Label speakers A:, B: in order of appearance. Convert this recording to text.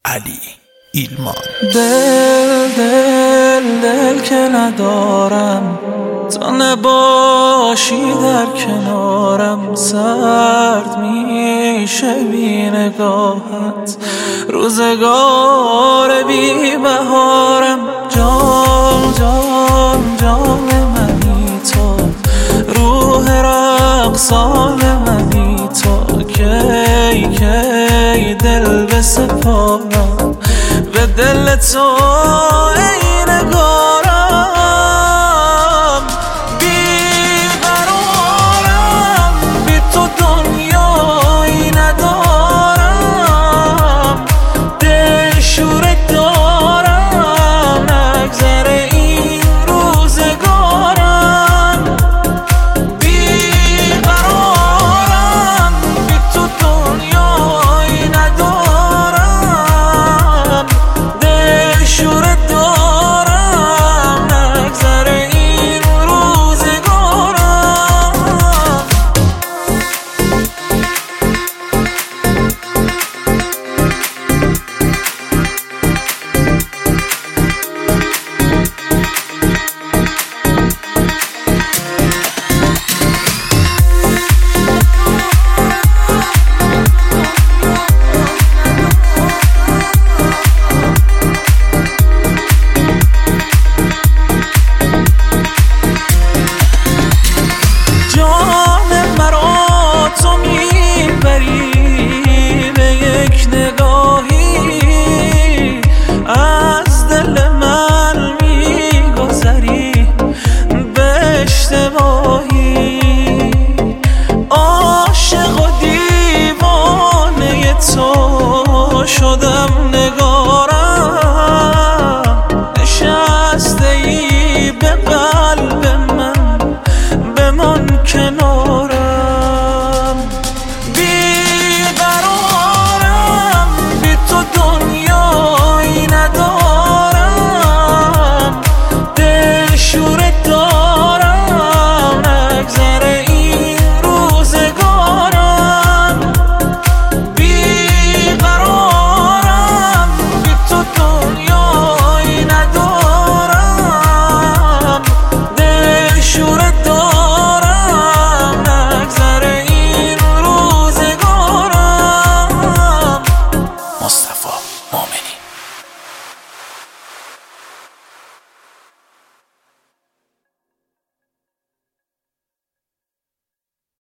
A: علی ایلمان.
B: دل که ندارم تا نباشی در کنارم، سرد میشه بی نگاهت روزگار بی بهارم. جان منی تو، روح رقصان منی تو، کی دل بسپارم به دل تو ای نگارم. بیقرارم بی تو دنیایی ندارم، دلشورت دارم نگذره این روزگارم. بیقرارم بی تو دنیایی ندارم، دلشورت دارم نگذره این روزگارم. جان مرا تو میبری به یک نگاهی، از دل من میگذری به اشتباهی. عاشق و دیوانه تو شدم